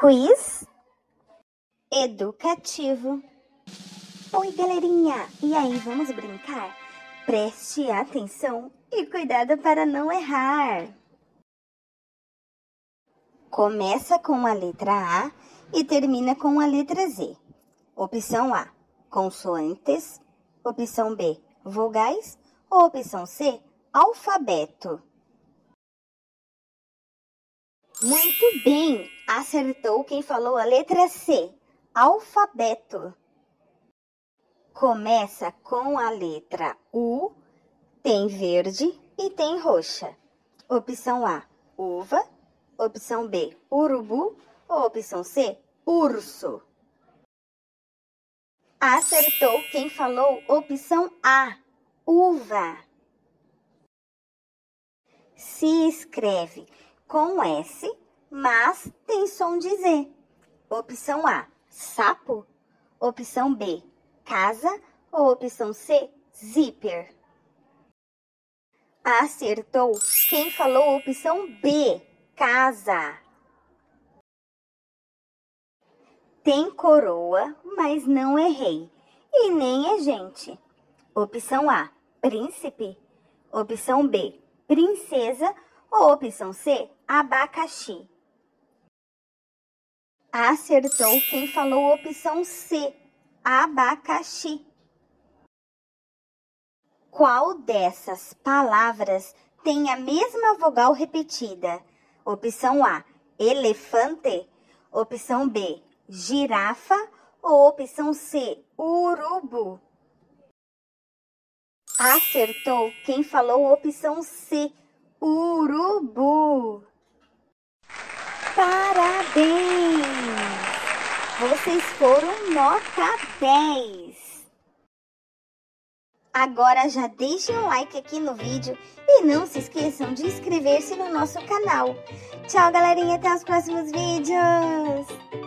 quiz educativo. Oi, galerinha! E aí, vamos brincar? Preste atenção e cuidado para não errar. Começa com a letra A e termina com a letra Z. Opção A, consoantes. Opção B, vogais. Ou opção C, alfabeto. Muito bem! Acertou quem falou a letra C, alfabeto. Começa com a letra U, tem verde e tem roxa. Opção A, uva. Opção B, urubu. Ou opção C, urso. Acertou quem falou opção A, uva. Se escreve com S, mas tem som de Z. Opção A, sapo. Opção B, casa. Ou opção C, zíper. Acertou quem falou opção B, casa. Tem coroa, mas não é rei. E nem é gente. Opção A, príncipe. Opção B, princesa. Ou opção C, abacaxi. Acertou quem falou opção C, abacaxi. Qual dessas palavras tem a mesma vogal repetida? Opção A, elefante. Opção B, girafa. Ou opção C, urubu. Acertou quem falou opção C, urubu. Parabéns! Vocês foram nota 10. Agora já deixem um like aqui no vídeo e não se esqueçam de inscrever-se no nosso canal. Tchau, galerinha, até os próximos vídeos!